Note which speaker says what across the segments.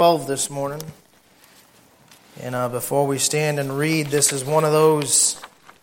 Speaker 1: 12 this morning. And before we stand and read, this is one of those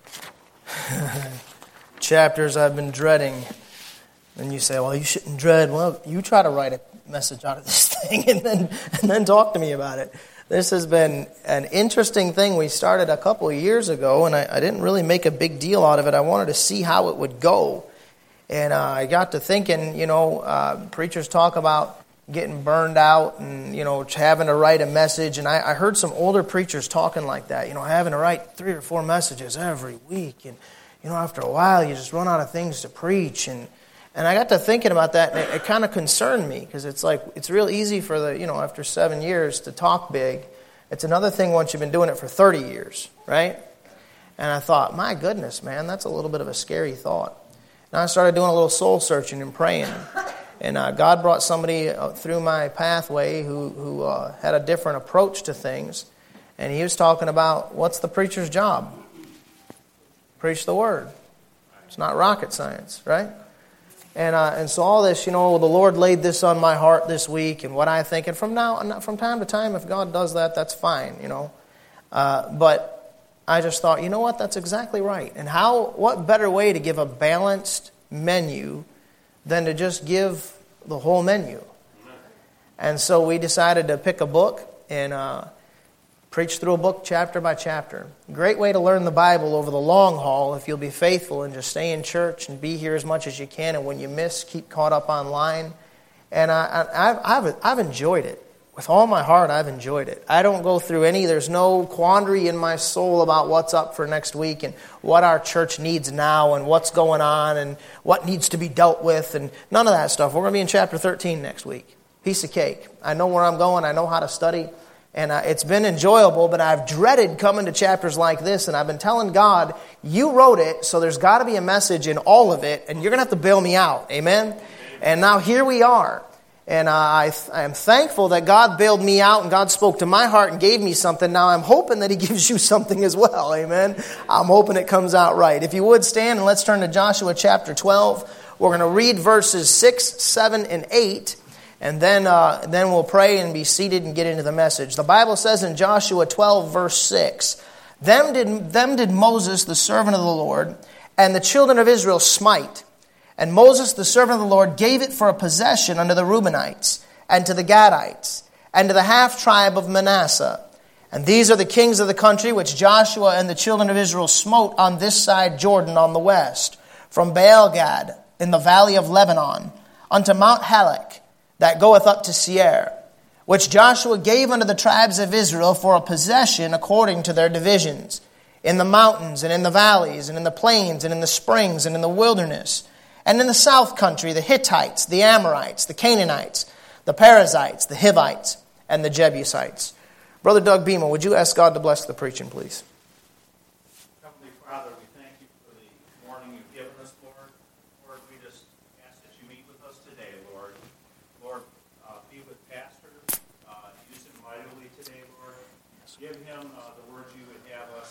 Speaker 1: chapters I've been dreading. And you say, well, you shouldn't dread. Well, you try to write a message out of this thing and then talk to me about it. This has been an interesting thing we started a couple of years ago, and I didn't really make a big deal out of it. I wanted to see how it would go. And I got to thinking, preachers talk about getting burned out and, having to write a message. And I heard some older preachers talking like that, having to write 3 or 4 messages every week. And, after a while, you just run out of things to preach. And I got to thinking about that, and it kind of concerned me, because it's like, it's real easy for after 7 years to talk big. It's another thing once you've been doing it for 30 years, right? And I thought, my goodness, man, that's a little bit of a scary thought. And I started doing a little soul searching and praying. And God brought somebody through my pathway who had a different approach to things. And he was talking about, what's the preacher's job? Preach the word. It's not rocket science, right? And so all this, the Lord laid this on my heart this week, and what I think. And from time to time, if God does that, that's fine, But I just thought, you know what? That's exactly right. And what better way to give a balanced menu than to just give the whole menu? And so we decided to pick a book and preach through a book chapter by chapter. Great way to learn the Bible over the long haul if you'll be faithful and just stay in church and be here as much as you can. And when you miss, keep caught up online. And I've enjoyed it. With all my heart, I've enjoyed it. I don't go through there's no quandary in my soul about what's up for next week and what our church needs now and what's going on and what needs to be dealt with and none of that stuff. We're going to be in chapter 13 next week. Piece of cake. I know where I'm going. I know how to study. And it's been enjoyable, but I've dreaded coming to chapters like this, and I've been telling God, you wrote it, so there's got to be a message in all of it, and you're going to have to bail me out. Amen? And now here we are. And I am thankful that God bailed me out and God spoke to my heart and gave me something. Now I'm hoping that He gives you something as well. Amen? I'm hoping it comes out right. If you would stand and let's turn to Joshua chapter 12. We're going to read verses 6, 7, and 8. And then we'll pray and be seated and get into the message. The Bible says in Joshua 12, verse 6, Them did Moses, the servant of the Lord, and the children of Israel smite. And Moses, the servant of the Lord, gave it for a possession unto the Reubenites, and to the Gadites, and to the half-tribe of Manasseh. And these are the kings of the country which Joshua and the children of Israel smote on this side Jordan on the west, from Baal-gad in the valley of Lebanon, unto Mount Halak, that goeth up to Seir, which Joshua gave unto the tribes of Israel for a possession according to their divisions, in the mountains, and in the valleys, and in the plains, and in the springs, and in the wilderness, and in the south country, the Hittites, the Amorites, the Canaanites, the Perizzites, the Hivites, and the Jebusites. Brother Doug Beamer, would you ask God to bless the preaching, please?
Speaker 2: Heavenly Father, we thank you for the morning you've given us, Lord. Lord, we just ask that you meet with us today, Lord. Lord, be with Pastor. Use him mightily today, Lord. Give him the words you would have us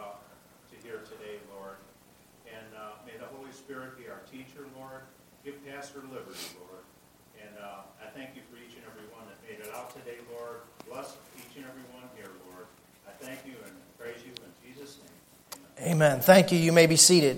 Speaker 2: to hear today, Lord. And may the Holy Spirit be our teacher, Lord. Give Pastor liberty, Lord. And I thank you for each and every one that made it out today, Lord. Bless each and every one here, Lord. I thank you and praise you in Jesus' name.
Speaker 1: Amen. Thank you. You may be seated.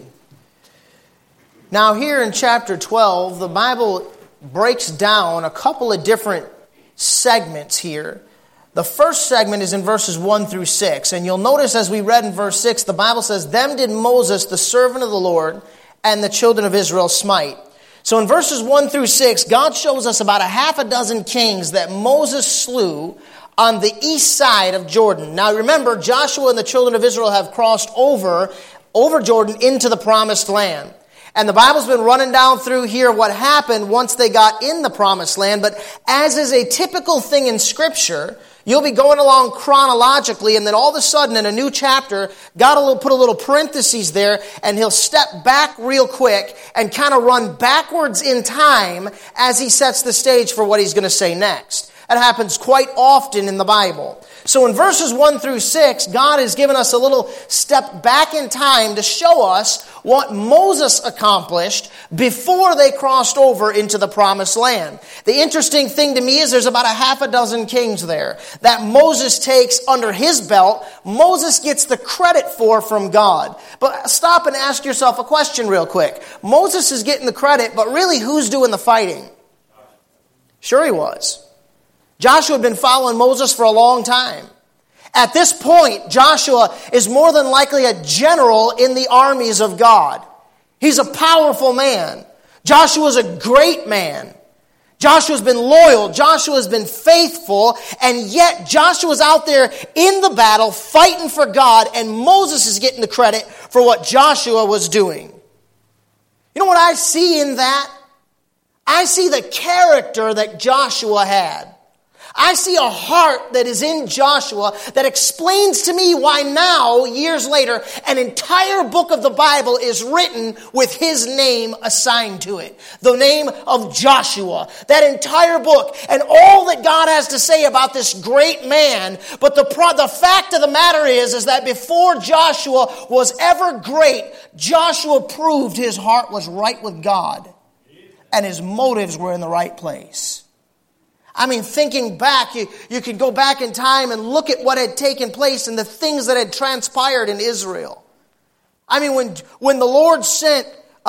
Speaker 1: Now here in chapter 12, the Bible breaks down a couple of different segments here. The first segment is in verses 1 through 6. And you'll notice as we read in verse 6, the Bible says, Them did Moses, the servant of the Lord, and the children of Israel smite. So in verses 1 through 6, God shows us about a half a dozen kings that Moses slew on the east side of Jordan. Now remember, Joshua and the children of Israel have crossed over Jordan into the promised land. And the Bible's been running down through here what happened once they got in the promised land. But as is a typical thing in Scripture, you'll be going along chronologically, and then all of a sudden in a new chapter, God will put a little parentheses there, and He'll step back real quick and kind of run backwards in time as He sets the stage for what He's going to say next. That happens quite often in the Bible. So in verses 1 through 6, God has given us a little step back in time to show us what Moses accomplished before they crossed over into the promised land. The interesting thing to me is there's about a half a dozen kings there that Moses takes under his belt. Moses gets the credit for from God. But stop and ask yourself a question real quick. Moses is getting the credit, but really who's doing the fighting? Sure he was. Joshua had been following Moses for a long time. At this point, Joshua is more than likely a general in the armies of God. He's a powerful man. Joshua's a great man. Joshua's been loyal. Joshua's been faithful. And yet Joshua's out there in the battle fighting for God, and Moses is getting the credit for what Joshua was doing. You know what I see in that? I see the character that Joshua had. I see a heart that is in Joshua that explains to me why now, years later, an entire book of the Bible is written with his name assigned to it. The name of Joshua. That entire book and all that God has to say about this great man. But the fact of the matter is that before Joshua was ever great, Joshua proved his heart was right with God. And his motives were in the right place. I mean, thinking back, you can go back in time and look at what had taken place and the things that had transpired in Israel. I mean, when the Lord sent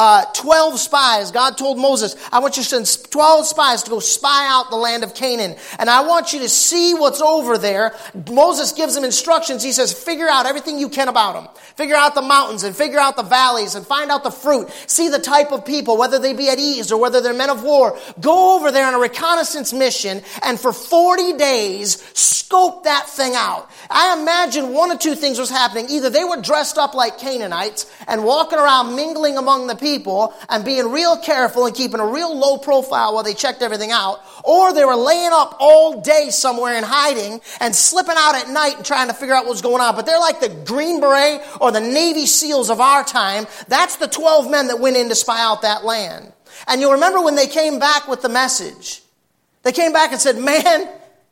Speaker 1: 12 spies, God told Moses, I want you to send 12 spies to go spy out the land of Canaan. And I want you to see what's over there. Moses gives them instructions. He says, figure out everything you can about them. Figure out the mountains and figure out the valleys and find out the fruit. See the type of people, whether they be at ease or whether they're men of war. Go over there on a reconnaissance mission and for 40 days, scope that thing out. I imagine one of two things was happening. Either they were dressed up like Canaanites and walking around mingling among the people and being real careful and keeping a real low profile while they checked everything out, or they were laying up all day somewhere and hiding and slipping out at night and trying to figure out what's going on. But they're like the Green Beret or the Navy SEALs of our time. That's the 12 men that went in to spy out that land. And you'll remember when they came back with the message. They came back and said, man,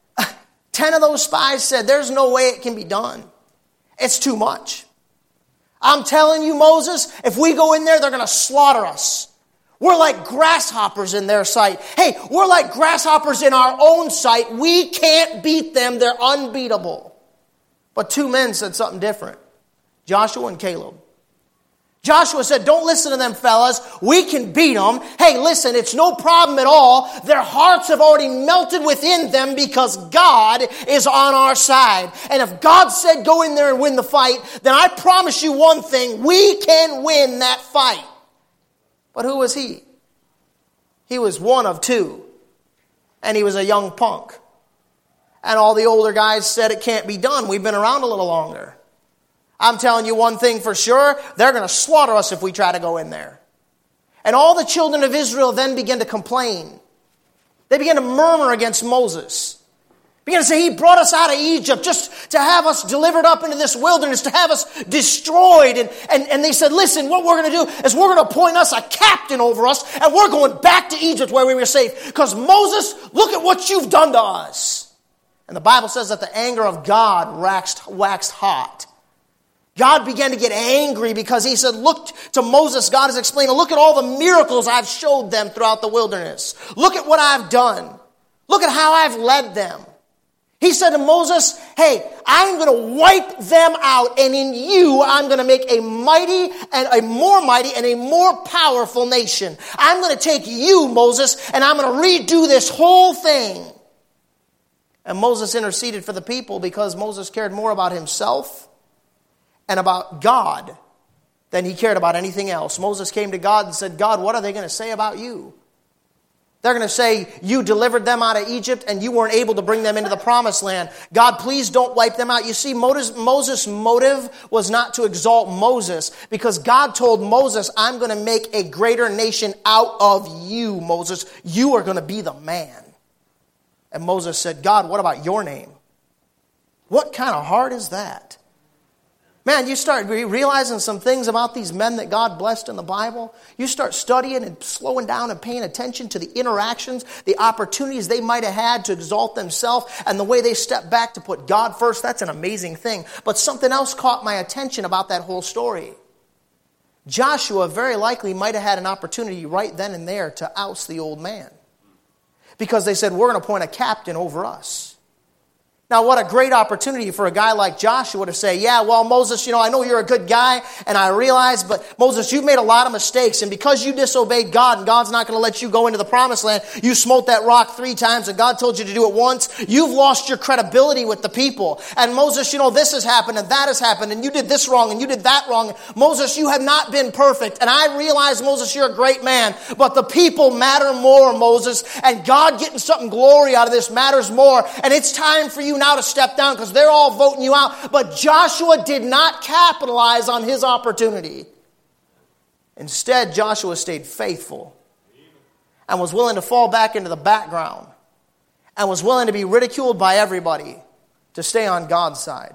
Speaker 1: 10 of those spies said, there's no way it can be done. It's too much. I'm telling you, Moses, if we go in there, they're going to slaughter us. We're like grasshoppers in their sight. Hey, we're like grasshoppers in our own sight. We can't beat them. They're unbeatable. But two men said something different. Joshua and Caleb. Joshua said, don't listen to them fellas. We can beat them. Hey, listen, it's no problem at all. Their hearts have already melted within them because God is on our side. And if God said go in there and win the fight, then I promise you one thing, we can win that fight. But who was he? He was one of two. And he was a young punk. And all the older guys said it can't be done. We've been around a little longer. I'm telling you one thing for sure, they're going to slaughter us if we try to go in there. And all the children of Israel then began to complain. They began to murmur against Moses. Began to say, he brought us out of Egypt just to have us delivered up into this wilderness, to have us destroyed. And they said, listen, what we're going to do is we're going to appoint us a captain over us, and we're going back to Egypt where we were safe. Because Moses, look at what you've done to us. And the Bible says that the anger of God waxed hot. God began to get angry because he said, look to Moses, God is explaining, look at all the miracles I've showed them throughout the wilderness. Look at what I've done. Look at how I've led them. He said to Moses, hey, I'm going to wipe them out, and in you I'm going to make a mighty and a more powerful nation. I'm going to take you, Moses, and I'm going to redo this whole thing. And Moses interceded for the people because Moses cared more about himself and about God than he cared about anything else. Moses came to God and said, God, what are they going to say about you? They're going to say, you delivered them out of Egypt and you weren't able to bring them into the promised land. God, please don't wipe them out. You see, Moses' motive was not to exalt Moses because God told Moses, I'm going to make a greater nation out of you, Moses. You are going to be the man. And Moses said, God, what about your name? What kind of heart is that? Man, you start realizing some things about these men that God blessed in the Bible. You start studying and slowing down and paying attention to the interactions, the opportunities they might have had to exalt themselves, and the way they stepped back to put God first. That's an amazing thing. But something else caught my attention about that whole story. Joshua very likely might have had an opportunity right then and there to oust the old man. Because they said, we're going to appoint a captain over us. Now, what a great opportunity for a guy like Joshua to say, yeah, well, Moses, I know you're a good guy, and I realize, but Moses, you've made a lot of mistakes, and because you disobeyed God, and God's not going to let you go into the promised land, you smote that rock 3 times, and God told you to do it once, you've lost your credibility with the people. And Moses, this has happened, and that has happened, and you did this wrong, and you did that wrong. Moses, you have not been perfect, and I realize, Moses, you're a great man, but the people matter more, Moses, and God getting something glory out of this matters more, and it's time for you now to step down because they're all voting you out. But Joshua did not capitalize on his opportunity. Instead, Joshua stayed faithful and was willing to fall back into the background and was willing to be ridiculed by everybody to stay on God's side.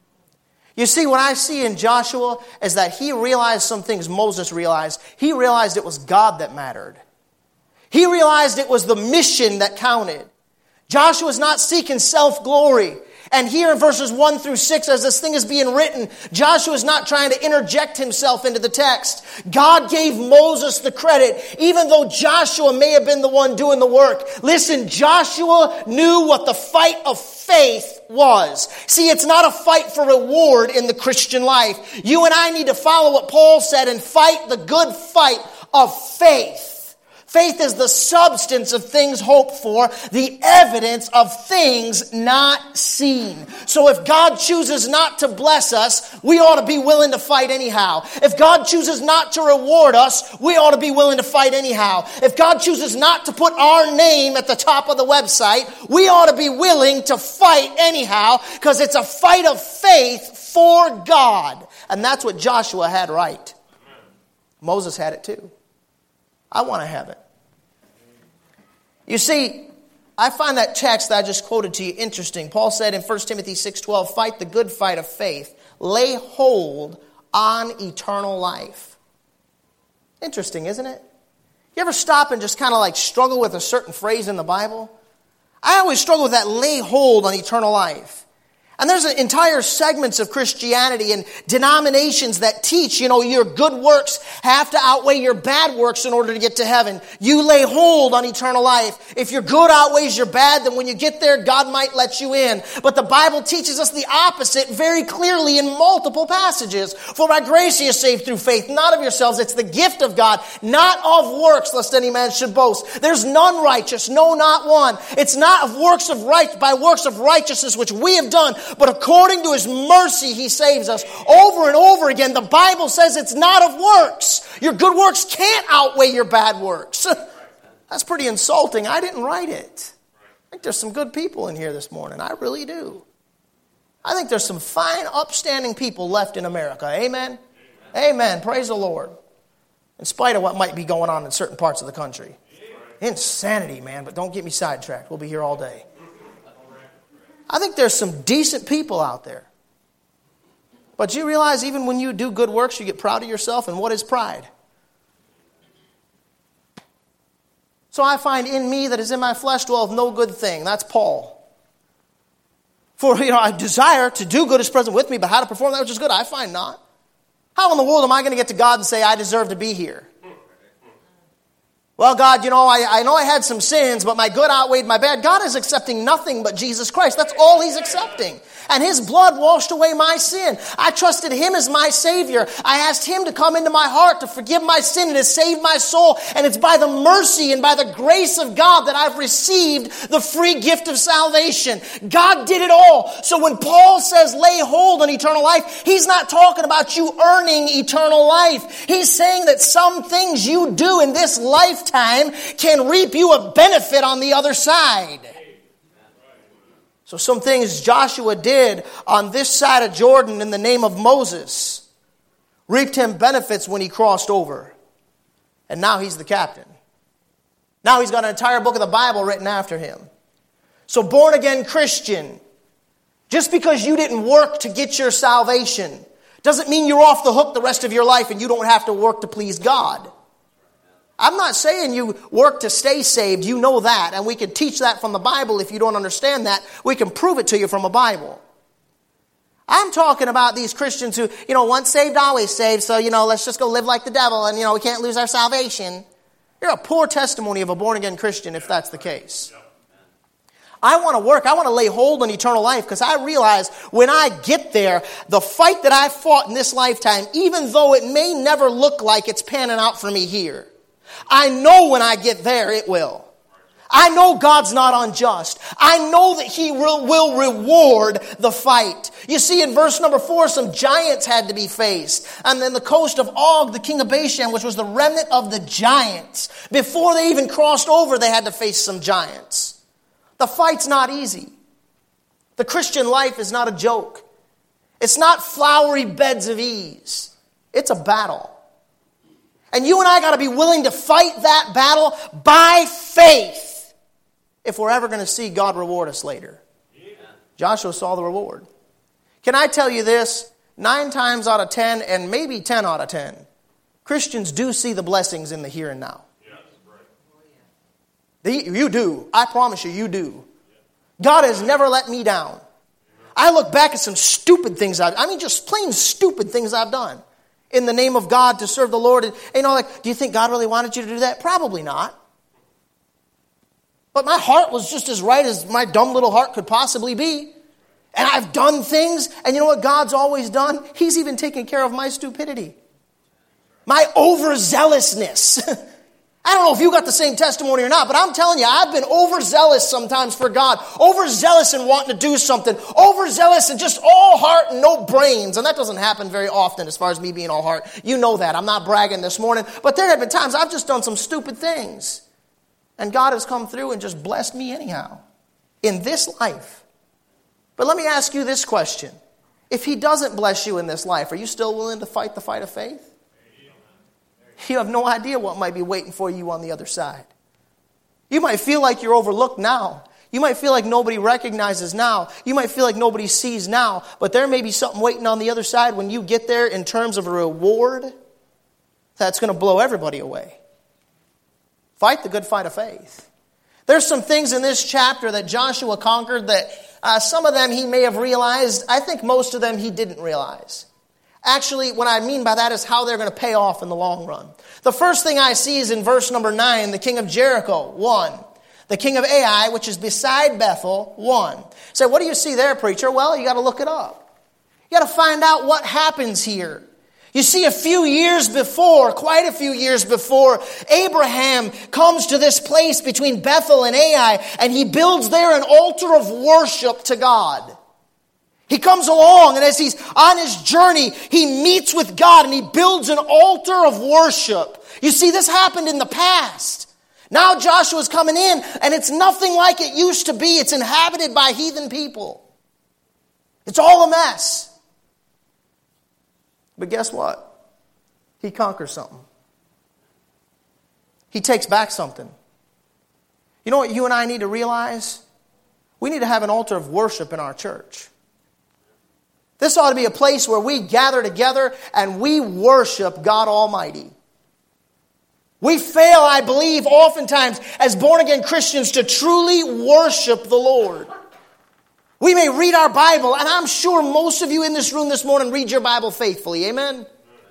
Speaker 1: You see, what I see in Joshua is that he realized some things Moses realized. He realized it was God that mattered. He realized it was the mission that counted. Joshua's not seeking self-glory. And here in verses 1 through 6, as this thing is being written, Joshua's not trying to interject himself into the text. God gave Moses the credit, even though Joshua may have been the one doing the work. Listen, Joshua knew what the fight of faith was. See, it's not a fight for reward in the Christian life. You and I need to follow what Paul said and fight the good fight of faith. Faith is the substance of things hoped for, the evidence of things not seen. So if God chooses not to bless us, we ought to be willing to fight anyhow. If God chooses not to reward us, we ought to be willing to fight anyhow. If God chooses not to put our name at the top of the website, we ought to be willing to fight anyhow, because it's a fight of faith for God. And that's what Joshua had right. Moses had it too. I want to have it. You see, I find that text that I just quoted to you interesting. Paul said in 1 Timothy 6:12, fight the good fight of faith. Lay hold on eternal life. Interesting, isn't it? You ever stop and just kind of struggle with a certain phrase in the Bible? I always struggle with that, lay hold on eternal life. And there's entire segments of Christianity and denominations that teach, your good works have to outweigh your bad works in order to get to heaven. You lay hold on eternal life. If your good outweighs your bad, then when you get there, God might let you in. But the Bible teaches us the opposite very clearly in multiple passages. For by grace you are saved through faith, not of yourselves. It's the gift of God, not of works, lest any man should boast. There's none righteous, no, not one. It's not of works of by works of righteousness which we have done, but according to His mercy, He saves us. Over and over again, the Bible says it's not of works. Your good works can't outweigh your bad works. That's pretty insulting. I didn't write it. I think there's some good people in here this morning. I really do. I think there's some fine, upstanding people left in America. Amen? Amen. Praise the Lord. In spite of what might be going on in certain parts of the country. Insanity, man, but don't get me sidetracked. We'll be here all day. I think there's some decent people out there. But you realize even when you do good works, you get proud of yourself. And what is pride? So I find in me that is in my flesh dwelleth no good thing. That's Paul. For I desire to do good is present with me, but how to perform that which is good, I find not. How in the world am I going to get to God and say I deserve to be here? Well, God, I know I had some sins, but my good outweighed my bad. God is accepting nothing but Jesus Christ. That's all He's accepting. And His blood washed away my sin. I trusted Him as my Savior. I asked Him to come into my heart to forgive my sin and to save my soul. And it's by the mercy and by the grace of God that I've received the free gift of salvation. God did it all. So when Paul says lay hold on eternal life, he's not talking about you earning eternal life. He's saying that some things you do in this lifetime can reap you a benefit on the other side. So some things Joshua did on this side of Jordan in the name of Moses reaped him benefits when he crossed over. And now he's the captain. Now he's got an entire book of the Bible written after him. So born again Christian, just because you didn't work to get your salvation Doesn't mean you're off the hook the rest of your life and you don't have to work to please God. I'm not saying you work to stay saved. You know that. And we can teach that from the Bible. If you don't understand that, we can prove it to you from a Bible. I'm talking about these Christians who, once saved, always saved. So, let's just go live like the devil and, we can't lose our salvation. You're a poor testimony of a born-again Christian if that's the case. I want to work. I want to lay hold on eternal life because I realize when I get there, the fight that I fought in this lifetime, even though it may never look like it's panning out for me here, I know when I get there it will. I know God's not unjust. I know that He will reward the fight. You see, in verse number 4, some giants had to be faced. And then the coast of Og, the king of Bashan, which was the remnant of the giants. Before they even crossed over, they had to face some giants. The fight's not easy. The Christian life is not a joke. It's not flowery beds of ease. It's a battle. And you and I got to be willing to fight that battle by faith if we're ever going to see God reward us later. Yeah. Joshua saw the reward. Can I tell you this? 9 times out of 10, and maybe 10 out of 10, Christians do see the blessings in the here and now. You do. I promise you, you do. God has never let me down. I look back at some stupid things just plain stupid things I've done in the name of God to serve the Lord. And, do you think God really wanted you to do that? Probably not. But my heart was just as right as my dumb little heart could possibly be. And I've done things, and you know what God's always done? He's even taken care of my stupidity. My overzealousness. I don't know if you got the same testimony or not, but I'm telling you, I've been overzealous sometimes for God. Overzealous in wanting to do something. Overzealous in just all heart and no brains. And that doesn't happen very often as far as me being all heart. You know that. I'm not bragging this morning. But there have been times I've just done some stupid things. And God has come through and just blessed me anyhow. In this life. But let me ask you this question. If He doesn't bless you in this life, are you still willing to fight the fight of faith? You have no idea what might be waiting for you on the other side. You might feel like you're overlooked now. You might feel like nobody recognizes now. You might feel like nobody sees now. But there may be something waiting on the other side when you get there in terms of a reward that's going to blow everybody away. Fight the good fight of faith. There's some things in this chapter that Joshua conquered that some of them he may have realized. I think most of them he didn't realize. Actually, what I mean by that is how they're going to pay off in the long run. The first thing I see is in verse number 9, the king of Jericho, 1. The king of Ai, which is beside Bethel, 1. So what do you see there, preacher? Well, you got to look it up. You got to find out what happens here. You see, quite a few years before, Abraham comes to this place between Bethel and Ai, and he builds there an altar of worship to God. He comes along, and as he's on his journey, he meets with God, and he builds an altar of worship. You see, this happened in the past. Now Joshua's coming in, and it's nothing like it used to be. It's inhabited by heathen people. It's all a mess. But guess what? He conquers something. He takes back something. You know what you and I need to realize? We need to have an altar of worship in our church. This ought to be a place where we gather together and we worship God Almighty. We fail, I believe, oftentimes as born-again Christians to truly worship the Lord. We may read our Bible, and I'm sure most of you in this room this morning read your Bible faithfully. Amen?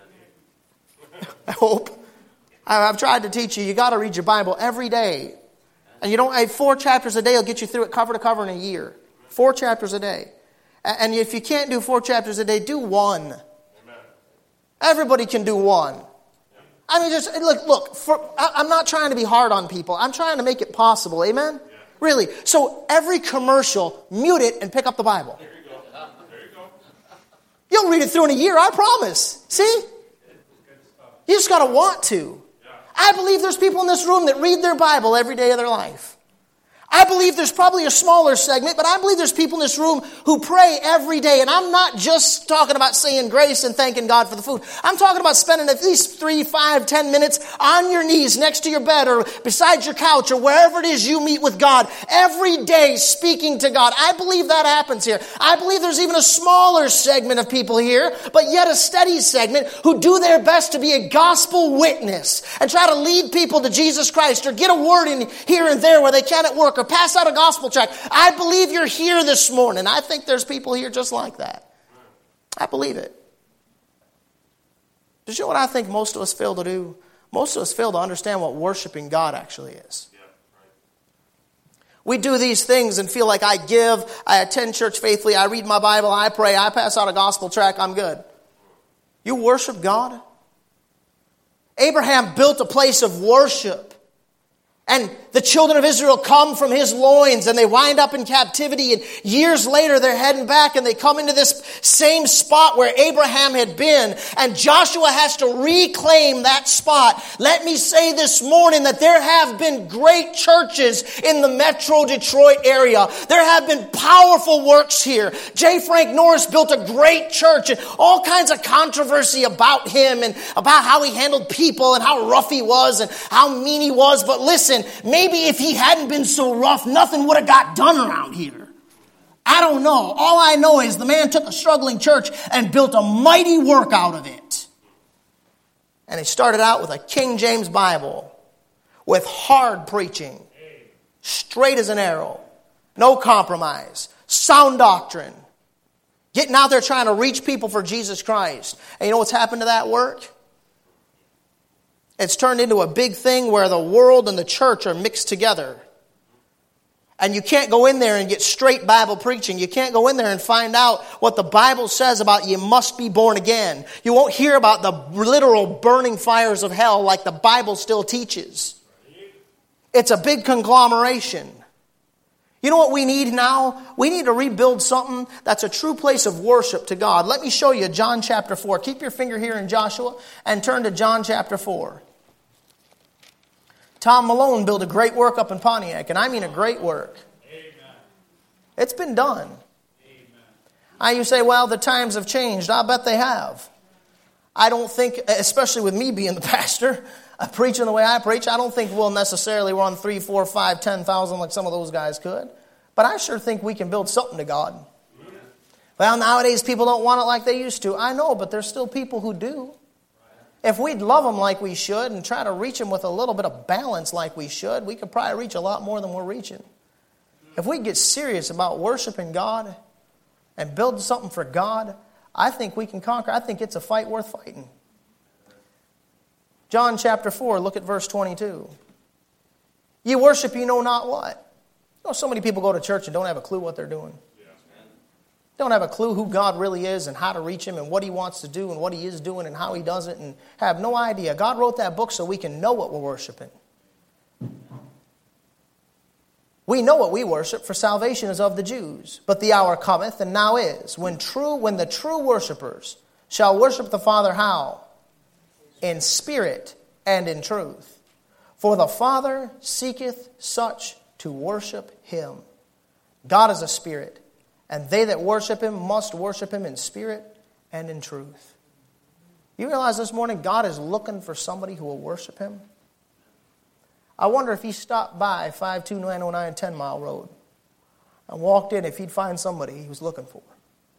Speaker 1: I hope. I've tried to teach you, you got to read your Bible every day. And 4 chapters a day will get you through it cover to cover in a year. 4 chapters a day. And if you can't do 4 chapters a day, do 1. Amen. Everybody can do 1. I mean, just look. I'm not trying to be hard on people. I'm trying to make it possible. Amen? Yeah. Really. So every commercial, mute it and pick up the Bible. There you go. There you go. You'll read it through in a year, I promise. See? You just got to want to. Yeah. I believe there's people in this room that read their Bible every day of their life. I believe there's probably a smaller segment, but I believe there's people in this room who pray every day. And I'm not just talking about saying grace and thanking God for the food. I'm talking about spending at least 3, 5, 10 minutes on your knees next to your bed or beside your couch or wherever it is you meet with God every day speaking to God. I believe that happens here. I believe there's even a smaller segment of people here, but yet a steady segment who do their best to be a gospel witness and try to lead people to Jesus Christ or get a word in here and there where they can at work or pass out a gospel tract. I believe you're here this morning. I think there's people here just like that. I believe it. But you know what I think most of us fail to do? Most of us fail to understand what worshiping God actually is. We do these things and feel like I give, I attend church faithfully, I read my Bible, I pray, I pass out a gospel tract, I'm good. You worship God? Abraham built a place of worship. And the children of Israel come from his loins and they wind up in captivity. And years later they're heading back and they come into this same spot where Abraham had been. And Joshua has to reclaim that spot. Let me say this morning that there have been great churches in the Metro Detroit area. There have been powerful works here. J. Frank Norris built a great church and all kinds of controversy about him and about how he handled people and how rough he was and how mean he was. But listen, maybe if he hadn't been so rough, nothing would have got done around here. I don't know. All I know is the man took a struggling church and built a mighty work out of it. And he started out with a King James Bible with hard preaching, straight as an arrow, no compromise, sound doctrine, getting out there trying to reach people for Jesus Christ. And you know what's happened to that work? It's turned into a big thing where the world and the church are mixed together. And you can't go in there and get straight Bible preaching. You can't go in there and find out what the Bible says about you must be born again. You won't hear about the literal burning fires of hell like the Bible still teaches. It's a big conglomeration. You know what we need now? We need to rebuild something that's a true place of worship to God. Let me show you John chapter 4. Keep your finger here in Joshua and turn to John chapter 4. Tom Malone built a great work up in Pontiac, and I mean a great work. Amen. It's been done. Amen. You say, well, the times have changed. I bet they have. I don't think, especially with me being the pastor, preaching the way I preach, I don't think we'll necessarily run 3, 4, 5, 10,000 like some of those guys could. But I sure think we can build something to God. Amen. Well, nowadays people don't want it like they used to. I know, but there's still people who do. If we'd love them like we should and try to reach them with a little bit of balance like we should, we could probably reach a lot more than we're reaching. If we get serious about worshiping God and build something for God, I think we can conquer. I think it's a fight worth fighting. John chapter 4, look at verse 22. Ye worship ye know not what. You know, so many people go to church and don't have a clue what they're doing. Don't have a clue who God really is and how to reach Him and what He wants to do and what He is doing and how He does it and have no idea. God wrote that book so we can know what we're worshiping. We know what we worship, for salvation is of the Jews. But the hour cometh, and now is, when the true worshipers shall worship the Father how? In spirit and in truth. For the Father seeketh such to worship Him. God is a spirit. And they that worship Him must worship Him in spirit and in truth. You realize this morning God is looking for somebody who will worship Him? I wonder if He stopped by 52909 10 Mile Road and walked in, if He'd find somebody He was looking for.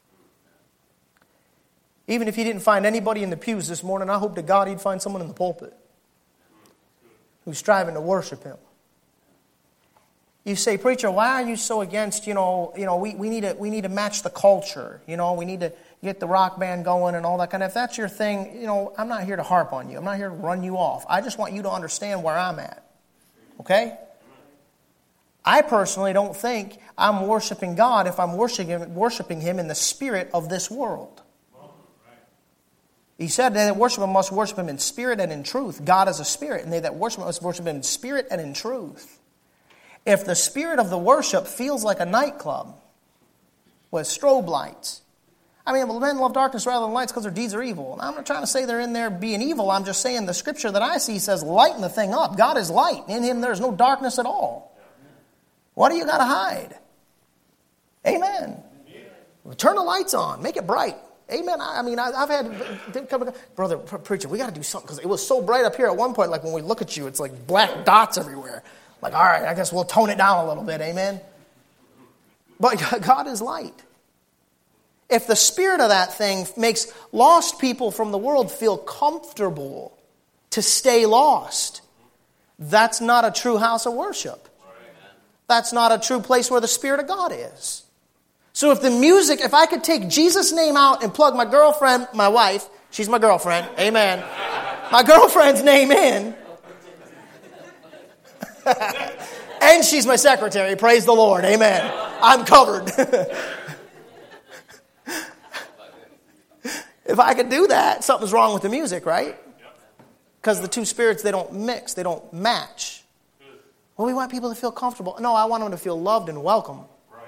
Speaker 1: Even if He didn't find anybody in the pews this morning, I hope to God He'd find someone in the pulpit who's striving to worship Him. You say, preacher, why are you so against, we need to match the culture. We need to get the rock band going and all that kind of. If that's your thing, I'm not here to harp on you. I'm not here to run you off. I just want you to understand where I'm at. Okay? I personally don't think I'm worshiping God if I'm worshiping Him in the spirit of this world. He said they that worship Him must worship Him in spirit and in truth. God is a spirit, and they that worship Him must worship Him in spirit and in truth. If the spirit of the worship feels like a nightclub with strobe lights, men love darkness rather than lights because their deeds are evil. And I'm not trying to say they're in there being evil. I'm just saying the scripture that I see says lighten the thing up. God is light. In Him there's no darkness at all. What do you got to hide? Amen. Turn the lights on. Make it bright. Amen. I've had, brother, preacher, we got to do something because it was so bright up here at one point. Like when we look at you, it's like black dots everywhere. Like, all right, I guess we'll tone it down a little bit. Amen. But God is light. If the spirit of that thing makes lost people from the world feel comfortable to stay lost, that's not a true house of worship. That's not a true place where the Spirit of God is. So if I could take Jesus' name out and plug my girlfriend, my wife, she's my girlfriend, amen, my girlfriend's name in, and she's my secretary, praise the Lord, amen, I'm covered. If I could do that, something's wrong with the music, right? Because the two spirits, they don't mix, they don't match. Well, we want people to feel comfortable. No, I want them to feel loved and welcome. Right.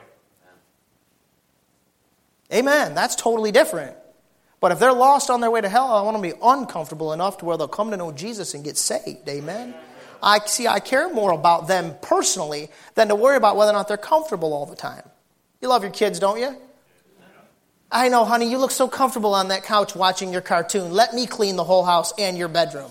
Speaker 1: Amen. That's totally different. But if they're lost on their way to hell, I want them to be uncomfortable enough to where they'll come to know Jesus and get saved. Amen. I care more about them personally than to worry about whether or not they're comfortable all the time. You love your kids, don't you? I know, honey, you look so comfortable on that couch watching your cartoon. Let me clean the whole house and your bedroom.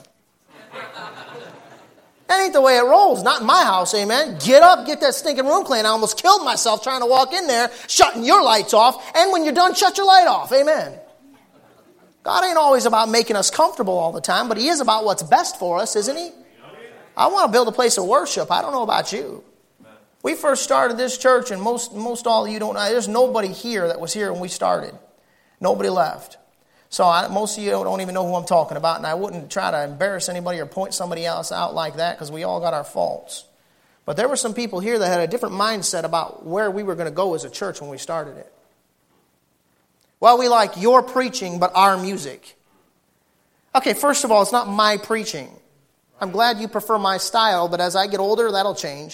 Speaker 1: That ain't the way it rolls. Not in my house, amen. Get up, get that stinking room clean. I almost killed myself trying to walk in there, shutting your lights off. And when you're done, shut your light off. Amen. God ain't always about making us comfortable all the time, but He is about what's best for us, isn't He? I want to build a place of worship. I don't know about you. We first started this church, and most all of you don't know. There's nobody here that was here when we started. Nobody left. So most of you don't even know who I'm talking about, and I wouldn't try to embarrass anybody or point somebody else out like that because we all got our faults. But there were some people here that had a different mindset about where we were going to go as a church when we started it. Well, we like your preaching, but our music. Okay, first of all, it's not my preaching. I'm glad you prefer my style, but as I get older, that'll change.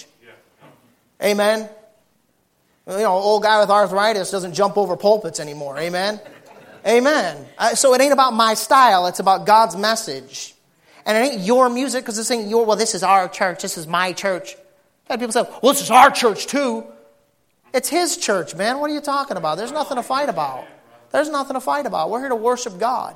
Speaker 1: Amen. You know, old guy with arthritis doesn't jump over pulpits anymore. Amen. Amen. So it ain't about my style. It's about God's message. And it ain't your music because this ain't this is our church. This is my church. And people say, well, this is our church too. It's His church, man. What are you talking about? There's nothing to fight about. There's nothing to fight about. We're here to worship God.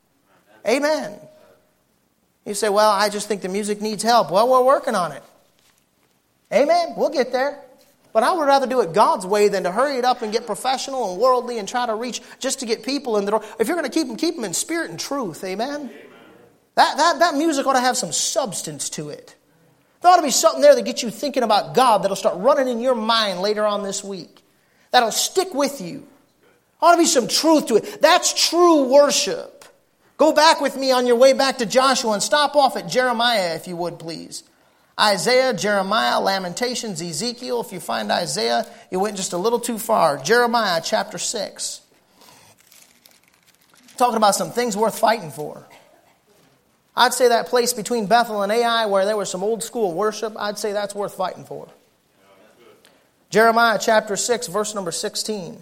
Speaker 1: Amen. You say, well, I just think the music needs help. Well, we're working on it. Amen. We'll get there. But I would rather do it God's way than to hurry it up and get professional and worldly and try to reach just to get people in the door. If you're going to keep them in spirit and truth, amen? That music ought to have some substance to it. There ought to be something there that gets you thinking about God that'll start running in your mind later on this week. That'll stick with you. There ought to be some truth to it. That's true worship. Go back with me on your way back to Joshua and stop off at Jeremiah if you would, please. Isaiah, Jeremiah, Lamentations, Ezekiel. If you find Isaiah, you went just a little too far. Jeremiah chapter 6. Talking about some things worth fighting for. I'd say that place between Bethel and Ai where there was some old school worship, I'd say that's worth fighting for. Jeremiah chapter 6, verse number 16.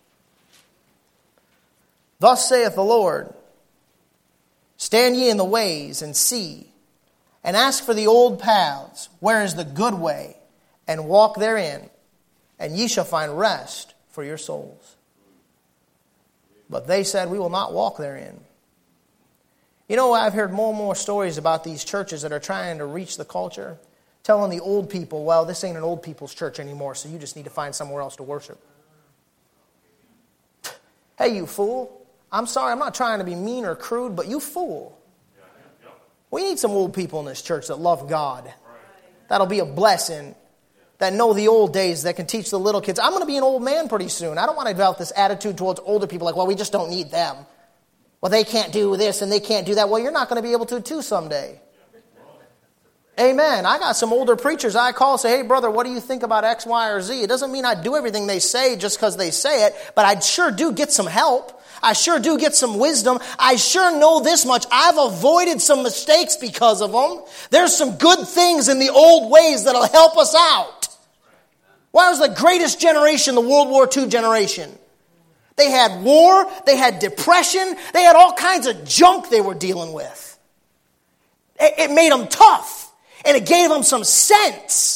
Speaker 1: Thus saith the Lord, stand ye in the ways and see, and ask for the old paths, where is the good way, and walk therein, and ye shall find rest for your souls. But they said, we will not walk therein. You know, I've heard more and more stories about these churches that are trying to reach the culture, telling the old people, well, this ain't an old people's church anymore, so you just need to find somewhere else to worship. Hey, you fool. I'm sorry, I'm not trying to be mean or crude, but you fool. We need some old people in this church that love God. That'll be a blessing. That know the old days, that can teach the little kids. I'm going to be an old man pretty soon. I don't want to develop this attitude towards older people like, well, we just don't need them. Well, they can't do this and they can't do that. Well, you're not going to be able to too someday. Amen. I got some older preachers I call and say, hey, brother, what do you think about X, Y, or Z? It doesn't mean I do everything they say just because they say it, but I sure do get some help. I sure do get some wisdom. I sure know this much. I've avoided some mistakes because of them. There's some good things in the old ways that'll help us out. Why was the greatest generation the World War II generation? They had war, they had depression, they had all kinds of junk they were dealing with. It made them tough, and it gave them some sense.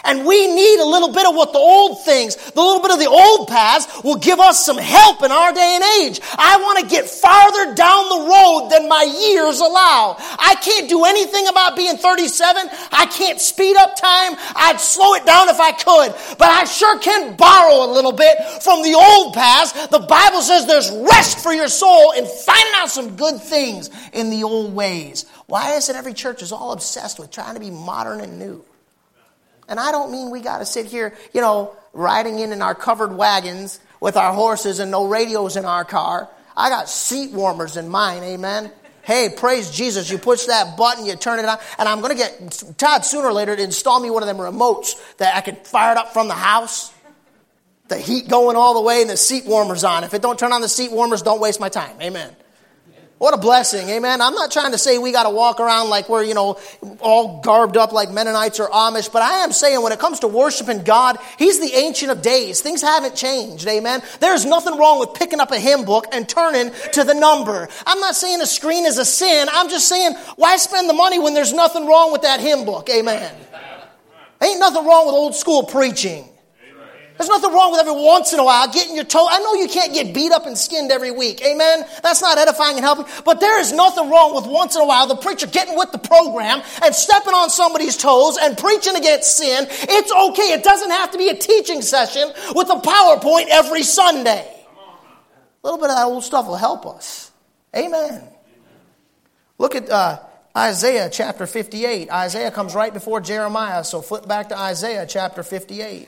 Speaker 1: And we need a little bit of what the old things, the little bit of the old paths will give us some help in our day and age. I want to get farther down the road than my years allow. I can't do anything about being 37. I can't speed up time. I'd slow it down if I could. But I sure can borrow a little bit from the old paths. The Bible says there's rest for your soul in finding out some good things in the old ways. Why is it every church is all obsessed with trying to be modern and new? And I don't mean we got to sit here, riding in our covered wagons with our horses and no radios in our car. I got seat warmers in mine, amen? Hey, praise Jesus. You push that button, you turn it on. And I'm going to get Todd sooner or later to install me one of them remotes that I can fire it up from the house. The heat going all the way and the seat warmers on. If it don't turn on the seat warmers, don't waste my time, amen? What a blessing, amen. I'm not trying to say we got to walk around like we're, all garbed up like Mennonites or Amish, but I am saying when it comes to worshiping God, He's the Ancient of Days. Things haven't changed, amen. There's nothing wrong with picking up a hymn book and turning to the number. I'm not saying a screen is a sin. I'm just saying, why spend the money when there's nothing wrong with that hymn book, amen. Ain't nothing wrong with old school preaching. There's nothing wrong with every once in a while getting your toe. I know you can't get beat up and skinned every week. Amen? That's not edifying and helping. But there is nothing wrong with once in a while the preacher getting with the program and stepping on somebody's toes and preaching against sin. It's okay. It doesn't have to be a teaching session with a PowerPoint every Sunday. A little bit of that old stuff will help us. Amen. Look at Isaiah chapter 58. Isaiah comes right before Jeremiah. So flip back to Isaiah chapter 58.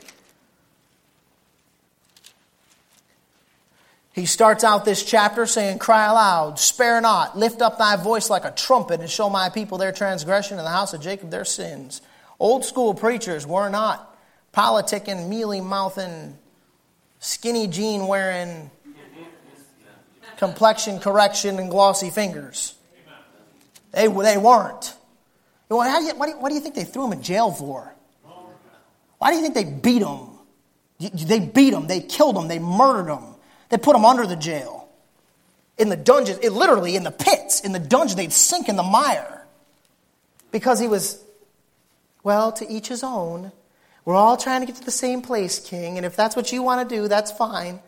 Speaker 1: He starts out this chapter saying, cry aloud, spare not, lift up thy voice like a trumpet and show my people their transgression and the house of Jacob their sins. Old school preachers were not politicking, mealy-mouthing, skinny jean wearing, complexion correction and glossy fingers. They weren't. What do you think they threw him in jail for? Why do you think they beat him? They beat him, they killed him, they murdered him. They put him under the jail. In the dungeons, literally in the pits, in the dungeon, they'd sink in the mire. Because he was, to each his own. We're all trying to get to the same place, King, and if that's what you want to do, that's fine.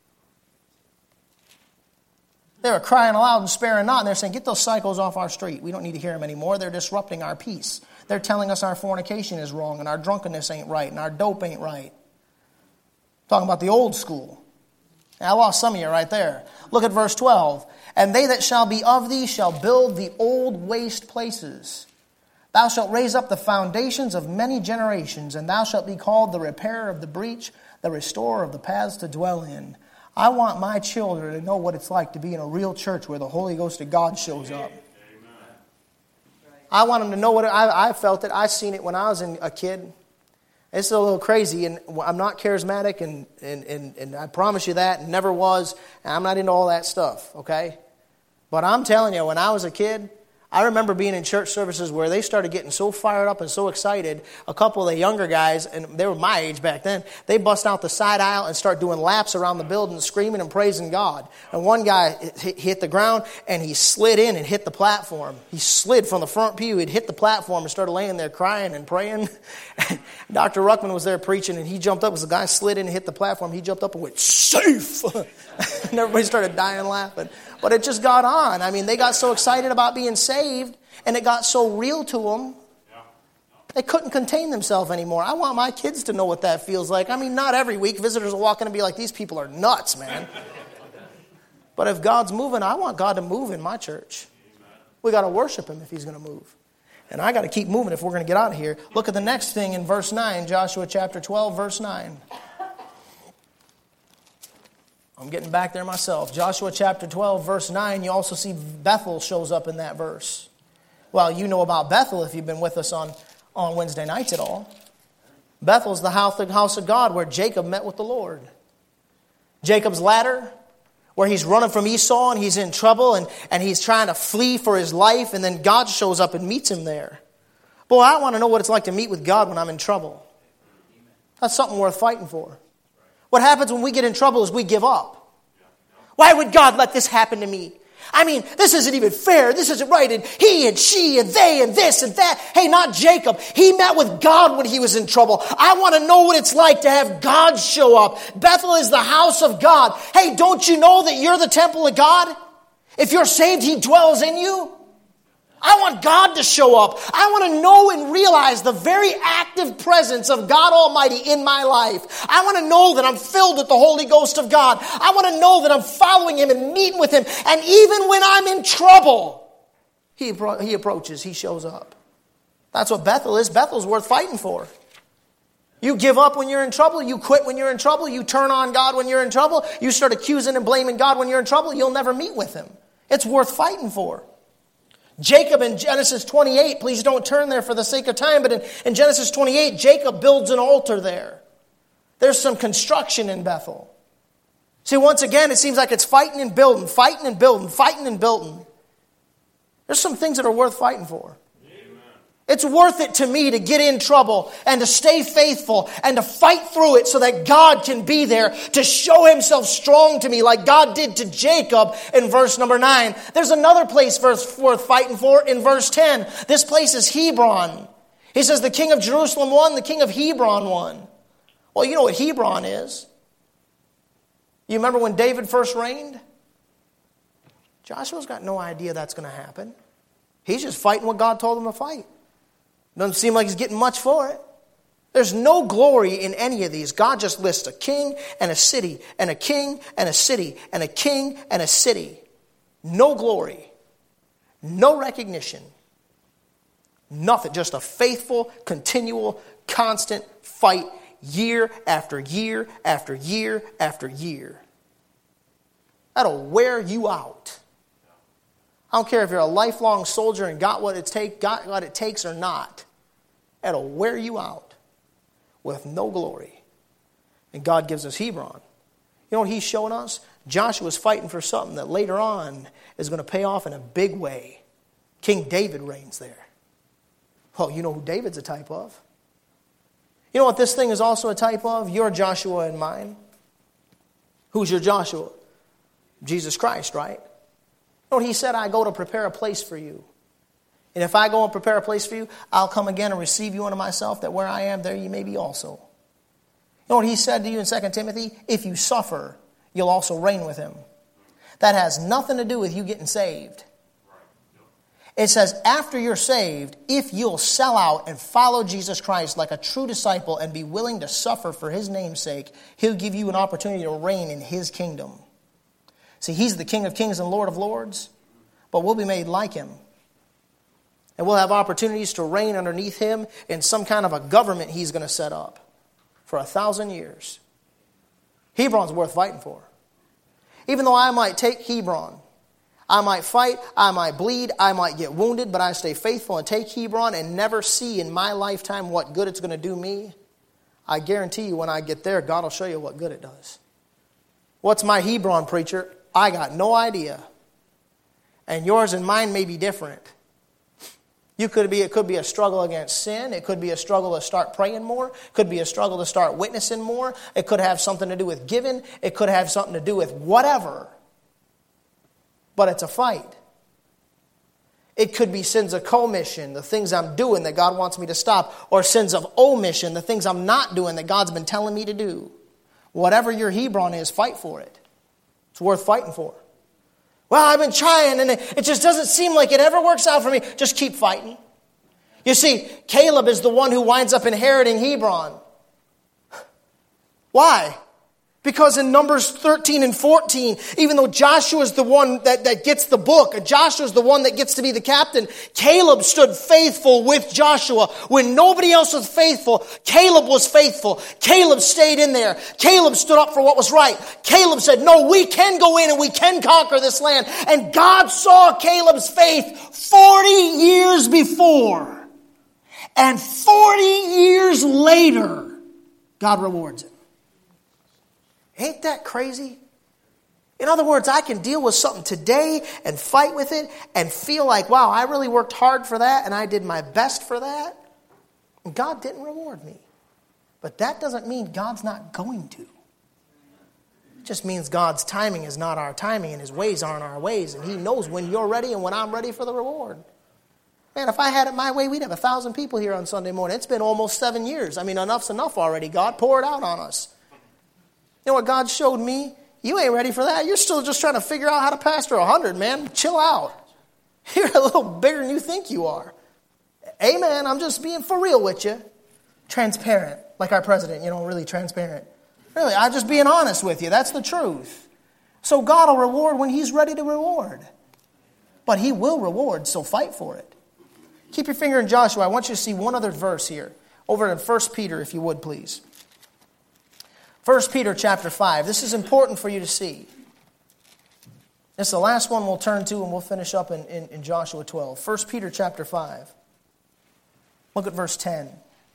Speaker 1: They were crying aloud and sparing not, and they're saying, get those psychos off our street. We don't need to hear them anymore. They're disrupting our peace. They're telling us our fornication is wrong, and our drunkenness ain't right, and our dope ain't right. Talking about the old school. I lost some of you right there. Look at verse 12. And they that shall be of thee shall build the old waste places. Thou shalt raise up the foundations of many generations, and thou shalt be called the repairer of the breach, the restorer of the paths to dwell in. I want my children to know what it's like to be in a real church where the Holy Ghost of God shows up. I want them to know what I felt it. I seen it when I was a kid. It's a little crazy, and I'm not charismatic, and I promise you that, and never was, and I'm not into all that stuff, okay? But I'm telling you, when I was a kid, I remember being in church services where they started getting so fired up and so excited. A couple of the younger guys, and they were my age back then, they bust out the side aisle and start doing laps around the building, screaming and praising God. And one guy hit the ground, and he slid in and hit the platform. He slid from the front pew. He'd hit the platform and started laying there crying and praying. Dr. Ruckman was there preaching, and he jumped up. As the guy slid in and hit the platform, he jumped up and went, safe! And everybody started dying laughing. But it just got on. I mean, they got so excited about being saved, and it got so real to them, they couldn't contain themselves anymore. I want my kids to know what that feels like. I mean, not every week. Visitors will walk in and be like, these people are nuts, man. But if God's moving, I want God to move in my church. We got to worship Him if He's going to move. And I got to keep moving if we're going to get out of here. Look at the next thing in verse 9, Joshua chapter 12, verse 9. I'm getting back there myself. Joshua chapter 12, verse 9, you also see Bethel shows up in that verse. Well, you know about Bethel if you've been with us on Wednesday nights at all. Bethel's the house of God where Jacob met with the Lord. Jacob's ladder, where he's running from Esau and he's in trouble and he's trying to flee for his life, and then God shows up and meets him there. Boy, I want to know what it's like to meet with God when I'm in trouble. That's something worth fighting for. What happens when we get in trouble is we give up. Why would God let this happen to me? I mean, this isn't even fair. This isn't right. And he and she and they and this and that. Hey, not Jacob. He met with God when he was in trouble. I want to know what it's like to have God show up. Bethel is the house of God. Hey, don't you know that you're the temple of God? If you're saved, he dwells in you. I want God to show up. I want to know and realize the very active presence of God Almighty in my life. I want to know that I'm filled with the Holy Ghost of God. I want to know that I'm following him and meeting with him. And even when I'm in trouble, he approaches, he shows up. That's what Bethel is. Bethel's worth fighting for. You give up when you're in trouble. You quit when you're in trouble. You turn on God when you're in trouble. You start accusing and blaming God when you're in trouble. You'll never meet with him. It's worth fighting for. Jacob in Genesis 28, please don't turn there for the sake of time, but in Genesis 28, Jacob builds an altar there. There's some construction in Bethel. See, once again, it seems like it's fighting and building, fighting and building, fighting and building. There's some things that are worth fighting for. It's worth it to me to get in trouble and to stay faithful and to fight through it so that God can be there to show himself strong to me like God did to Jacob in verse number 9. There's another place worth fighting for in verse 10. This place is Hebron. He says the king of Jerusalem won, the king of Hebron won. Well, you know what Hebron is. You remember when David first reigned? Joshua's got no idea that's going to happen. He's just fighting what God told him to fight. Doesn't seem like he's getting much for it. There's no glory in any of these. God just lists a king and a city and a king and a city and a king and a city. No glory. No recognition. Nothing. Just a faithful, continual, constant fight year after year after year after year. That'll wear you out. I don't care if you're a lifelong soldier and got what it takes or not. It'll wear you out with no glory. And God gives us Hebron. You know what he's showing us? Joshua's fighting for something that later on is going to pay off in a big way. King David reigns there. Well, you know who David's a type of. You know what this thing is also a type of? Your Joshua and mine. Who's your Joshua? Jesus Christ, right? You know what he said? I go to prepare a place for you. And if I go and prepare a place for you, I'll come again and receive you unto myself, that where I am, there you may be also. You know what he said to you in 2 Timothy? If you suffer, you'll also reign with him. That has nothing to do with you getting saved. It says after you're saved, if you'll sell out and follow Jesus Christ like a true disciple and be willing to suffer for his name's sake, he'll give you an opportunity to reign in his kingdom. See, he's the King of kings and Lord of lords, but we'll be made like him. And we'll have opportunities to reign underneath him in some kind of a government he's going to set up for 1,000 years. Hebron's worth fighting for. Even though I might take Hebron, I might fight, I might bleed, I might get wounded, but I stay faithful and take Hebron and never see in my lifetime what good it's going to do me. I guarantee you when I get there, God will show you what good it does. What's my Hebron, preacher? I got no idea. And yours and mine may be different. It could be a struggle against sin. It could be a struggle to start praying more. It could be a struggle to start witnessing more. It could have something to do with giving. It could have something to do with whatever. But it's a fight. It could be sins of commission, the things I'm doing that God wants me to stop, or sins of omission, the things I'm not doing that God's been telling me to do. Whatever your Hebron is, fight for it. It's worth fighting for. Well, I've been trying and it just doesn't seem like it ever works out for me. Just keep fighting. You see, Caleb is the one who winds up inheriting Hebron. Why? Because in Numbers 13 and 14, even though Joshua is the one that gets the book, Joshua is the one that gets to be the captain, Caleb stood faithful with Joshua. When nobody else was faithful, Caleb was faithful. Caleb stayed in there. Caleb stood up for what was right. Caleb said, no, we can go in and we can conquer this land. And God saw Caleb's faith 40 years before. And 40 years later, God rewards it. Ain't that crazy? In other words, I can deal with something today and fight with it and feel like, wow, I really worked hard for that and I did my best for that. And God didn't reward me. But that doesn't mean God's not going to. It just means God's timing is not our timing and His ways aren't our ways. And He knows when you're ready and when I'm ready for the reward. Man, if I had it my way, we'd have 1,000 people here on Sunday morning. It's been almost 7 years. I mean, enough's enough already. God, pour it out on us. You know what God showed me? You ain't ready for that. You're still just trying to figure out how to pastor 100, man. Chill out. You're a little bigger than you think you are. Amen. I'm just being for real with you. Transparent. Like our president, really transparent. Really, I'm just being honest with you. That's the truth. So God will reward when He's ready to reward. But He will reward, so fight for it. Keep your finger in Joshua. I want you to see one other verse here. Over in 1 Peter, if you would, please. 1 Peter chapter 5. This is important for you to see. This is the last one we'll turn to, and we'll finish up in Joshua 12. 1 Peter chapter 5. Look at verse 10.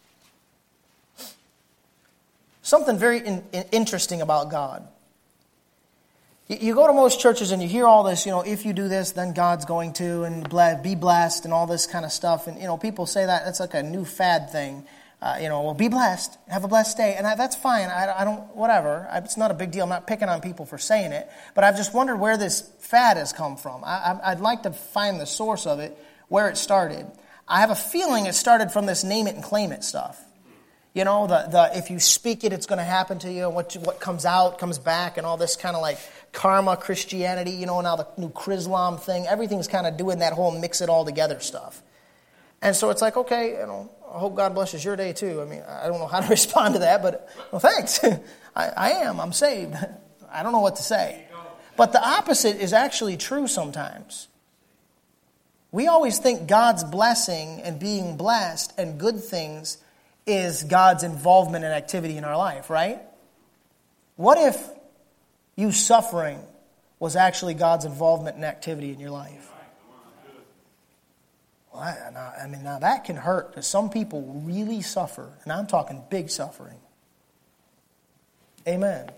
Speaker 1: Something very interesting about God. You go to most churches and you hear all this, if you do this, then God's going to, and be blessed, and all this kind of stuff. And, people say that. That's like a new fad thing. Well, be blessed. Have a blessed day. And that's fine. I don't, whatever. It's not a big deal. I'm not picking on people for saying it. But I've just wondered where this fad has come from. I'd like to find the source of it, where it started. I have a feeling it started from this name it and claim it stuff. The if you speak it, it's going to happen to you. What comes out comes back, and all this kind of like karma Christianity. Now the new Chrislam thing. Everything's kind of doing that whole mix it all together stuff. And so it's like, okay, I hope God blesses your day too. I mean, I don't know how to respond to that, but well, thanks. I'm saved. I don't know what to say. But the opposite is actually true sometimes. We always think God's blessing and being blessed and good things is God's involvement and activity in our life, right? What if you suffering was actually God's involvement and activity in your life? Now that can hurt, because some people really suffer, and I'm talking big suffering. Amen.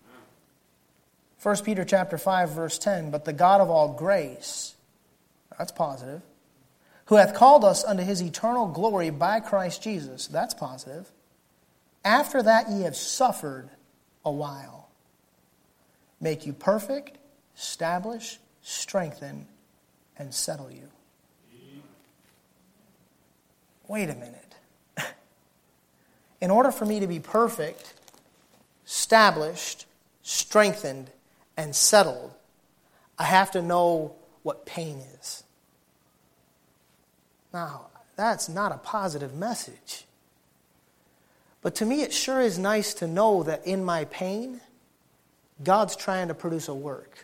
Speaker 1: 1 Peter chapter 5, verse 10, but the God of all grace, that's positive, who hath called us unto His eternal glory by Christ Jesus, that's positive, after that ye have suffered a while, make you perfect, establish, strengthen, and settle you. Wait a minute. In order for me to be perfect, established, strengthened, and settled, I have to know what pain is. Now, that's not a positive message. But to me, it sure is nice to know that in my pain, God's trying to produce a work.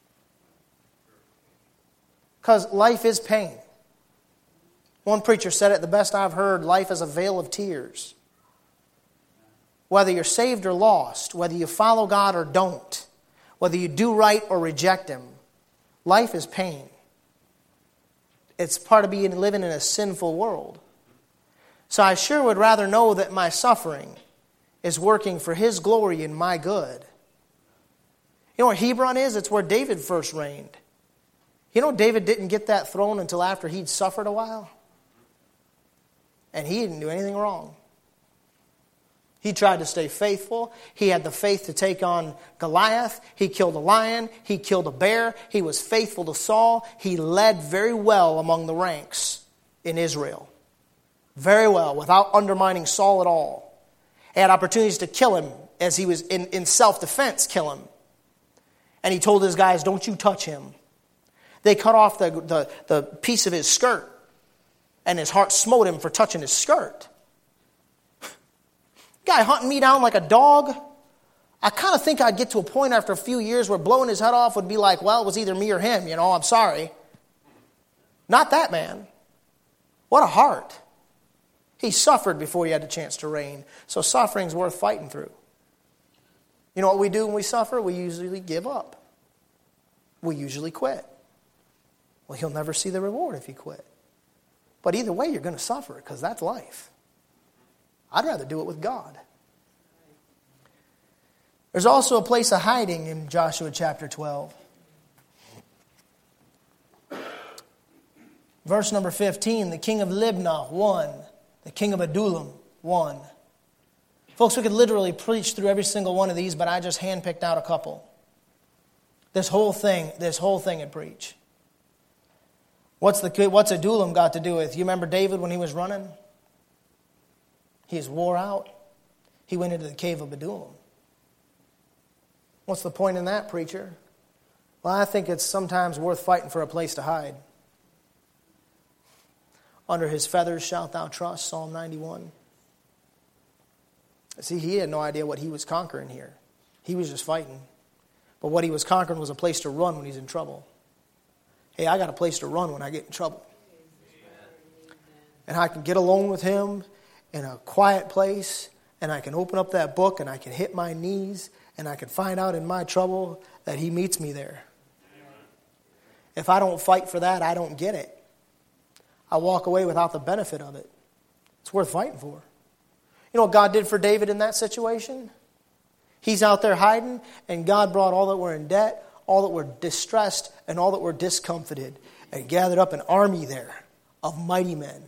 Speaker 1: Because life is pain. One preacher said it the best I've heard, life is a vale of tears. Whether you're saved or lost, whether you follow God or don't, whether you do right or reject Him, life is pain. It's part of living in a sinful world. So I sure would rather know that my suffering is working for His glory and my good. You know where Hebron is? It's where David first reigned. David didn't get that throne until after he'd suffered a while. And he didn't do anything wrong. He tried to stay faithful. He had the faith to take on Goliath. He killed a lion. He killed a bear. He was faithful to Saul. He led very well among the ranks in Israel. Very well, without undermining Saul at all. He had opportunities to kill him as he was in self-defense, kill him. And he told his guys, don't you touch him. They cut off the piece of his skirt. And his heart smote him for touching his skirt. Guy hunting me down like a dog. I kind of think I'd get to a point after a few years where blowing his head off would be like, well, it was either me or him, I'm sorry. Not that man. What a heart. He suffered before he had the chance to reign. So suffering's worth fighting through. You know what we do when we suffer? We usually give up. We usually quit. Well, you'll never see the reward if you quit. But either way, you're going to suffer because that's life. I'd rather do it with God. There's also a place of hiding in Joshua chapter 12. Verse number 15, the king of Libnah won. The king of Adullam won. Folks, we could literally preach through every single one of these, but I just handpicked out a couple. This whole thing would preach. What's Adullam got to do with? You remember David when he was running? He was wore out. He went into the cave of Adullam. What's the point in that, preacher? Well, I think it's sometimes worth fighting for a place to hide. Under his feathers shalt thou trust, Psalm 91. See, he had no idea what he was conquering here. He was just fighting. But what he was conquering was a place to run when he's in trouble. Hey, I got a place to run when I get in trouble. And I can get alone with him in a quiet place, and I can open up that book, and I can hit my knees, and I can find out in my trouble that he meets me there. If I don't fight for that, I don't get it. I walk away without the benefit of it. It's worth fighting for. You know what God did for David in that situation? He's out there hiding, and God brought all that were in debt, all that were distressed, and all that were discomfited, and gathered up an army there of mighty men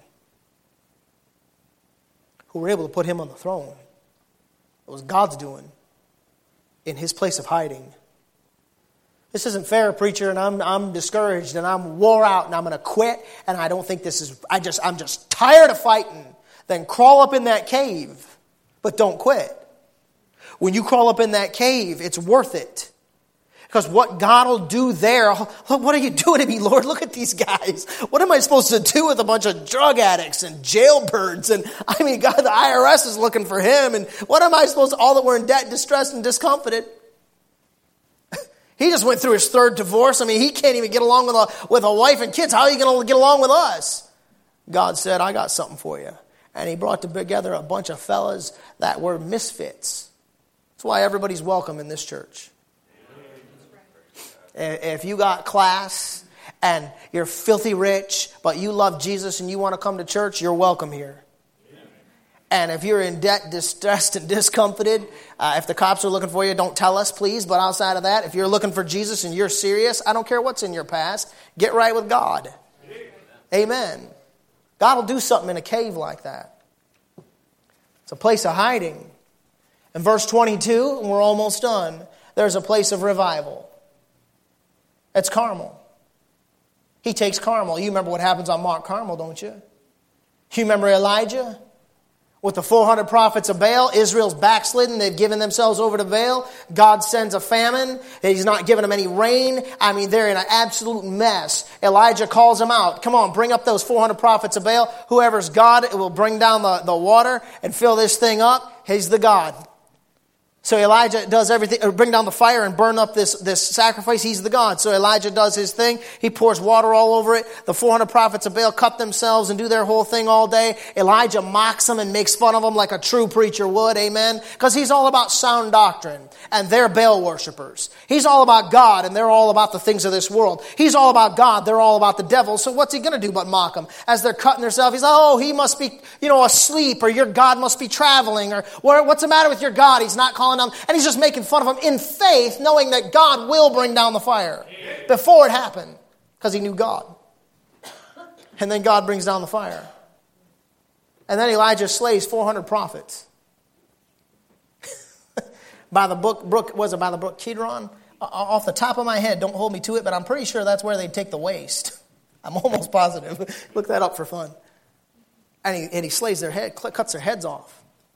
Speaker 1: who were able to put him on the throne. It was God's doing in his place of hiding. This isn't fair, preacher, and I'm discouraged, and I'm wore out, and I'm going to quit, and I don't think this is, I'm just tired of fighting. Then crawl up in that cave, but don't quit. When you crawl up in that cave, it's worth it. Because what God will do there, what are you doing to me, Lord? Look at these guys. What am I supposed to do with a bunch of drug addicts and jailbirds? And I mean, God, the IRS is looking for him. And what am I supposed to, all that were in debt, distressed, and discomfited? He just went through his third divorce. I mean, he can't even get along with a wife and kids. How are you going to get along with us? God said, I got something for you. And he brought together a bunch of fellas that were misfits. That's why everybody's welcome in this church. If you got class and you're filthy rich, but you love Jesus and you want to come to church, you're welcome here. And if you're in debt, distressed, and discomfited, if the cops are looking for you, don't tell us, please. But outside of that, if you're looking for Jesus and you're serious, I don't care what's in your past, get right with God. Amen. God will do something in a cave like that. It's a place of hiding. In verse 22, and we're almost done, there's a place of revival. It's Carmel. He takes Carmel. You remember what happens on Mount Carmel, don't you? You remember Elijah? With the 400 prophets of Baal, Israel's backslidden. They've given themselves over to Baal. God sends a famine. He's not giving them any rain. I mean, they're in an absolute mess. Elijah calls them out. Come on, bring up those 400 prophets of Baal. Whoever's God, it will bring down the water and fill this thing up. He's the God. So Elijah does everything, or bring down the fire and burn up this sacrifice. He's the God. So Elijah does his thing. He pours water all over it. The 400 prophets of Baal cut themselves and do their whole thing all day. Elijah mocks them and makes fun of them like a true preacher would. Amen. Because he's all about sound doctrine. And they're Baal worshipers. He's all about God and they're all about the things of this world. He's all about God. They're all about the devil. So what's he going to do but mock them? As they're cutting themselves, he's like, oh, he must be, asleep, or your God must be traveling, or what's the matter with your God? He's not calling down. And he's just making fun of them in faith, knowing that God will bring down the fire before it happened, because he knew God. And then God brings down the fire. And then Elijah slays 400 prophets. By the brook Kidron? Off the top of my head, don't hold me to it, but I'm pretty sure that's where they take the waste. I'm almost positive. Look that up for fun. And he slays their head, cuts their heads off.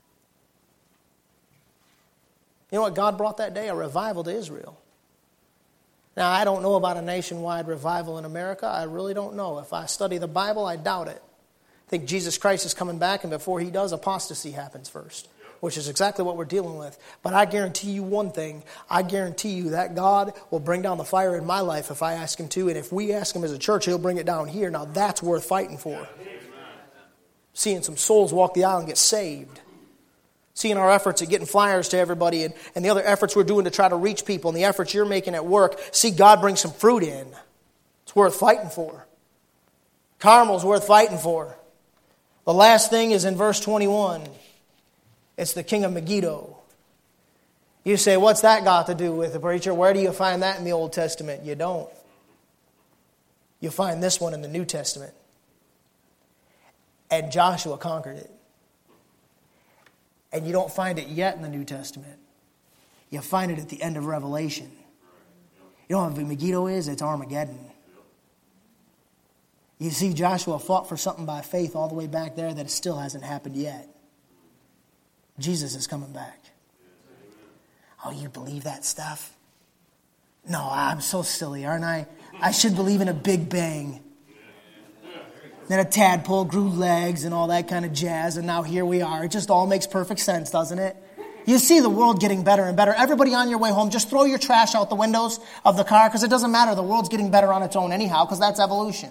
Speaker 1: You know what God brought that day? A revival to Israel. Now, I don't know about a nationwide revival in America. I really don't know. If I study the Bible, I doubt it. I think Jesus Christ is coming back, and before he does, apostasy happens first, which is exactly what we're dealing with. But I guarantee you one thing. I guarantee you that God will bring down the fire in my life if I ask him to, and if we ask him as a church, he'll bring it down here. Now, that's worth fighting for. Seeing some souls walk the aisle and get saved. Seeing our efforts at getting flyers to everybody and the other efforts we're doing to try to reach people and the efforts you're making at work. See God bring some fruit in. It's worth fighting for. Carmel's worth fighting for. The last thing is in verse 21. It's the king of Megiddo. You say, what's that got to do with the preacher? Where do you find that in the Old Testament? You don't. You find this one in the New Testament. And Joshua conquered it. And you don't find it yet in the New Testament. You find it at the end of Revelation. You know what Megiddo is? It's Armageddon. You see, Joshua fought for something by faith all the way back there that still hasn't happened yet. Jesus is coming back. Oh, you believe that stuff? No, I'm so silly, aren't I? I should believe in a Big Bang. Then a tadpole grew legs and all that kind of jazz, and now here we are. It just all makes perfect sense, doesn't it? You see the world getting better and better. Everybody on your way home, just throw your trash out the windows of the car, because it doesn't matter. The world's getting better on its own anyhow, because that's evolution.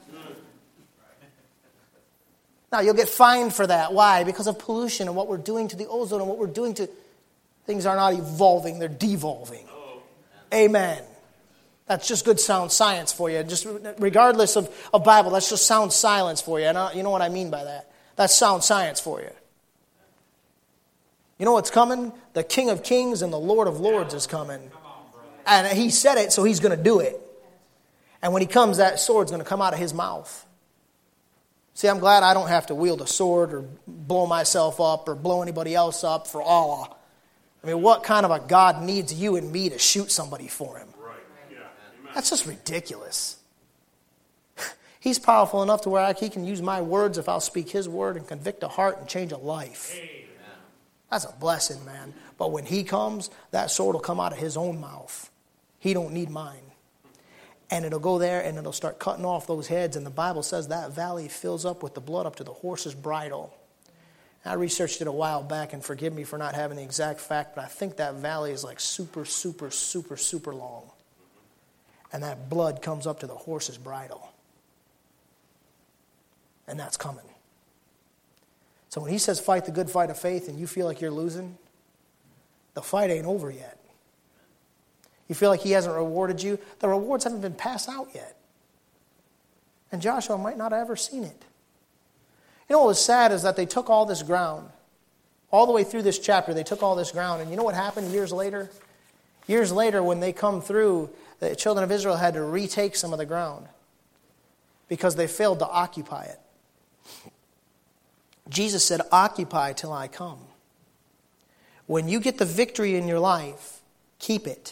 Speaker 1: Now, you'll get fined for that. Why? Because of pollution and what we're doing to the ozone and what we're doing to... Things are not evolving, they're devolving. Amen. That's just good sound science for you. Just regardless of Bible, that's just sound silence for you. And you know what I mean by that? That's sound science for you. You know what's coming? The King of Kings and the Lord of Lords is coming. And he said it, so he's going to do it. And when he comes, that sword's going to come out of his mouth. See, I'm glad I don't have to wield a sword or blow myself up or blow anybody else up for Allah. I mean, what kind of a God needs you and me to shoot somebody for him?
Speaker 3: Right. Yeah.
Speaker 1: That's just ridiculous. He's powerful enough to where he can use my words if I'll speak his word and convict a heart and change a life.
Speaker 3: Amen.
Speaker 1: That's a blessing, man. But when he comes, that sword will come out of his own mouth. He don't need mine. And it'll go there and it'll start cutting off those heads. And the Bible says that valley fills up with the blood up to the horse's bridle. I researched it a while back, and forgive me for not having the exact fact, but I think that valley is like super, super, super, super long. And that blood comes up to the horse's bridle. And that's coming. So when he says fight the good fight of faith and you feel like you're losing, the fight ain't over yet. You feel like he hasn't rewarded you, the rewards haven't been passed out yet. And Joshua might not have ever seen it. You know what was sad is that they took all this ground. All the way through this chapter, they took all this ground. And you know what happened years later? Years later, when they come through, the children of Israel had to retake some of the ground because they failed to occupy it. Jesus said, occupy till I come. When you get the victory in your life, keep it.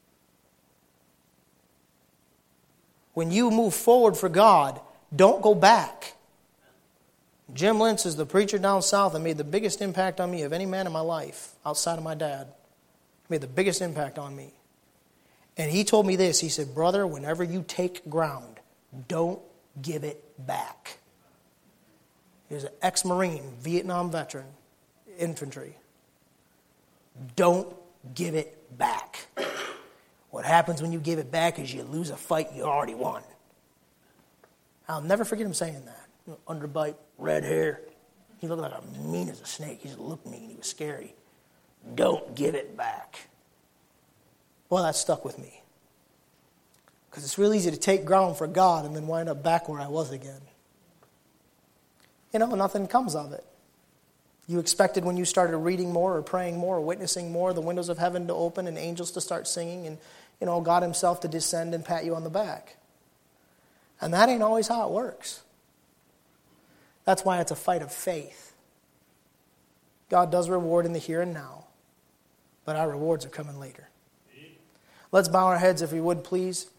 Speaker 1: When you move forward for God, don't go back. Jim Lentz is the preacher down south that made the biggest impact on me of any man in my life outside of my dad. Made the biggest impact on me. And he told me this. He said, brother, whenever you take ground, don't give it back. He was an ex-Marine, Vietnam veteran, infantry. Don't give it back. What happens when you give it back is you lose a fight you already won. I'll never forget him saying that. Underbite, red hair. He looked like mean as a snake. He just looked mean. He was scary. Don't give it back. Well, that stuck with me. Because it's real easy to take ground for God and then wind up back where I was again. You know, nothing comes of it. You expected when you started reading more or praying more or witnessing more, the windows of heaven to open and angels to start singing and, you know, God himself to descend and pat you on the back. And that ain't always how it works. That's why it's a fight of faith. God does reward in the here and now, but our rewards are coming later. Let's bow our heads if we would, please.